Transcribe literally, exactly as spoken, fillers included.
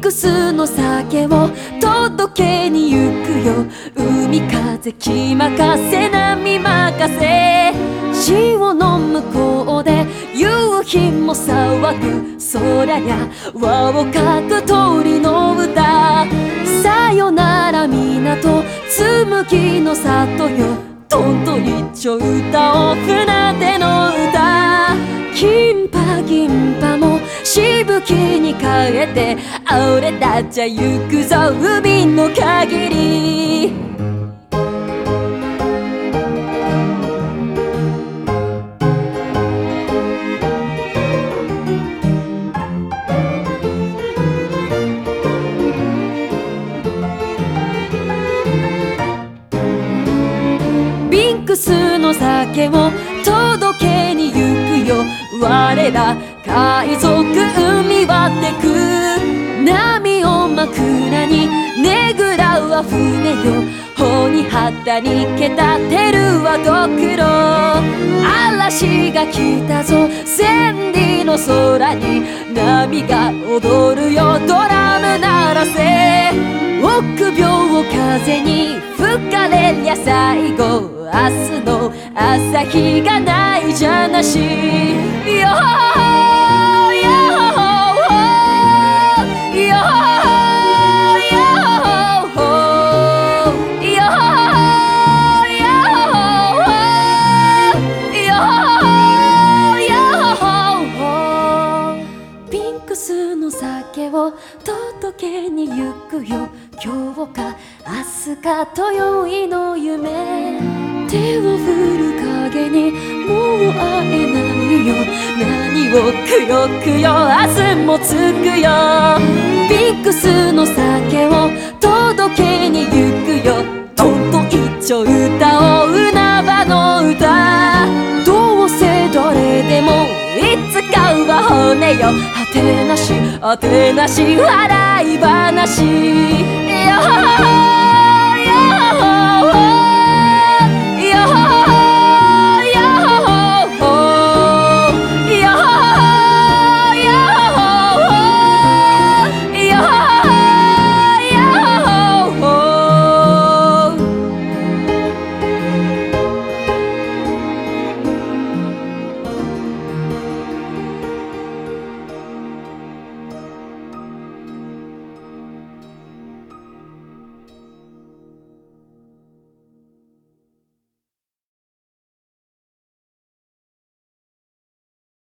クスの酒を届けに行くよ。海風気任せ波任せ、潮の向こうで夕日も騒ぐ。そりゃりゃ輪をかく鳥の歌。さよなら港紬の里よ、とんと一丁歌おう船出の歌。金波銀波もしぶきに変えて、俺たちゃ行くぞ海の限り。ビンクスの酒を届けに行くよ。我ら海賊海割ってく。波を枕にねぐらうは船よ。帆に旗にけたてるはご苦労。嵐が来たぞ千里の空に、波が踊るよドラム鳴らせ。臆病を風に吹かれりゃ最後、明日の朝日がないじゃなし。よーよーよーピンクスの酒を届けに行くよ。今日か明日かと宵いの夢。手を振る影にもう会えないよ。何をくよくよ明日もつくよ。ピンクスの酒を届けに行くよ。とんと一丁歌おう海原の歌。どうせどれでもいつかは骨よ。果てなし果てなし笑い話。よーよー